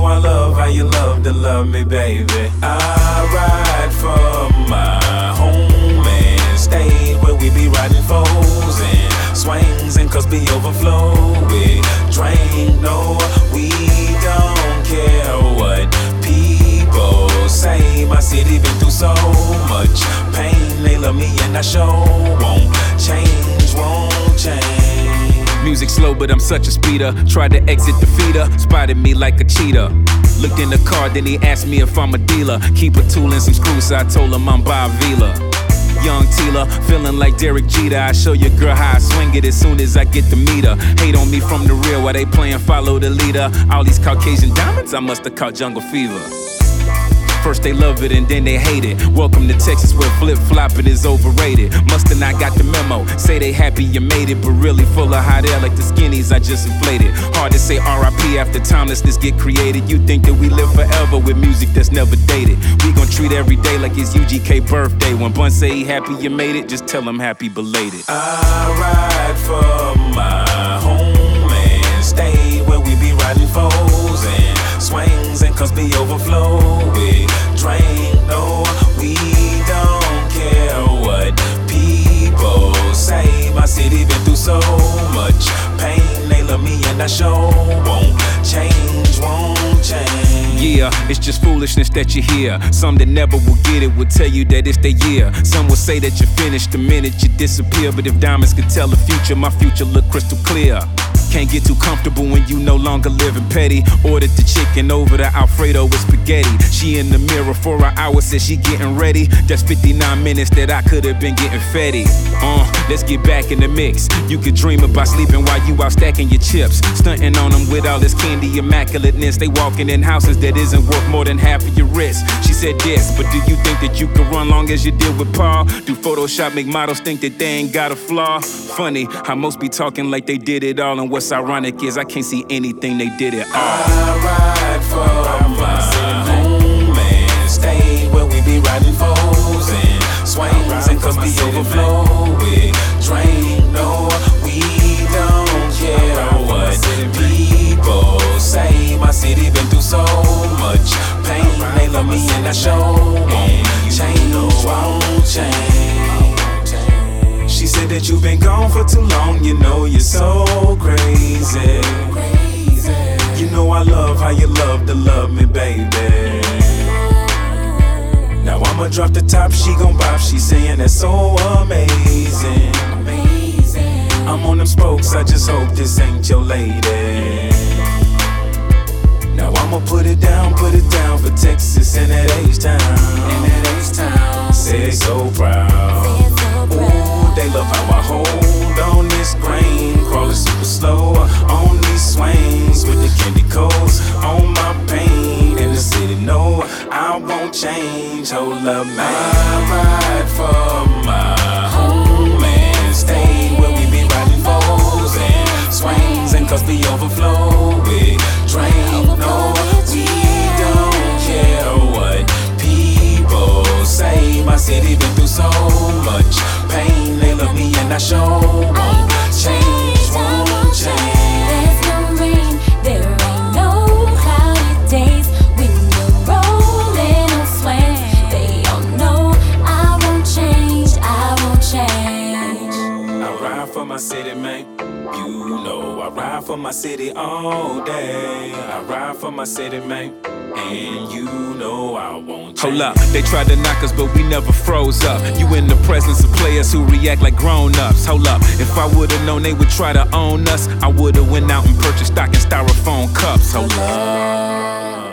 I love how you love to love me, baby. I ride for my home and stay where we be riding foes and swings and cause be overflow. We drain, no, we don't care what people say. My city been through so much pain. They love me and I show won't change, won't change. Music slow, but I'm such a speeder. Tried to exit the feeder, spotted me like a cheetah. Looked in the car, then he asked me if I'm a dealer. Keep a tool and some screws, so I told him I'm Bob Vila. Young Tila, feeling like Derek Jeter. I show your girl how I swing it as soon as I get the meter. Hate on me from the real while they playing follow the leader. All these Caucasian diamonds, I must have caught jungle fever. First they love it and then they hate it. Welcome to Texas where flip-flopping is overrated. Musta not got the memo, say they happy you made it, but really full of hot air like the skinnies I just inflated. Hard to say R.I.P. after timelessness get created. You think that we live forever with music that's never dated. We gon' treat every day like it's UGK birthday. When Bun say he happy you made it, just tell him happy belated. I ride for my home and stay where we be riding foes and swings and cause be overflow. We drain, no, we don't care what people say. My city been through so much pain. They love me and I show won't change, won't change. Yeah, it's just foolishness that you hear. Some that never will get it will tell you that it's their year. Some will say that you're finished the minute you disappear. But if diamonds could tell the future, my future look crystal clear. Can't get too comfortable when you no longer living petty. Ordered the chicken over the Alfredo with spaghetti. She in the mirror for an hour, said she getting ready. That's 59 minutes that I could've been getting fetty. Let's get back in the mix. You could dream about sleeping while you out stacking your chips. Stunting on them with all this candy immaculateness. They walking in houses that isn't worth more than half of your wrist. She said yes, but do you think that you can run long as you did with Paul? Do Photoshop make models think that they ain't got a flaw? Funny how most be talking like they did it all, and what's ironic is I can't see anything they did at all. I ride for my home and stay where we be riding foes and swings and cause be overflow. We drain, no, we don't care what people say. My city been through so much pain. They love me and I show won't change, won't change. She said that you've been gone for too long. You know you're so crazy. You know I love how you love to love me, baby. Now I'ma drop the top, she gon' bop. She saying that's so amazing. I'm on them spokes, I just hope this ain't your lady. Now I'ma put it down for Texas and that H-Town. Say so proud. Ooh, they love how I hold on this grain. Crawling super slow on these swings with the candy coats on my pain. In the city, no, I won't change. Hold up, man. I ride for my home and stay where we be riding foes and swings and cause be overflow. We drain, no, we don't care what people say. My city been through so much pain. They love me and I show won't change, won't change. There's no rain, there ain't no cloudy days. When you're rolling on swing, they all know I won't change, I won't change. I ride for my city, man. You know I ride for my city all day. I ride for my city, man. And you know I won't change. Hold up, they tried to knock us, but we never froze up. You in the presence of players who react like grown-ups. Hold up, if I would've known they would try to own us, I would've went out and purchased stock and styrofoam cups. Hold up.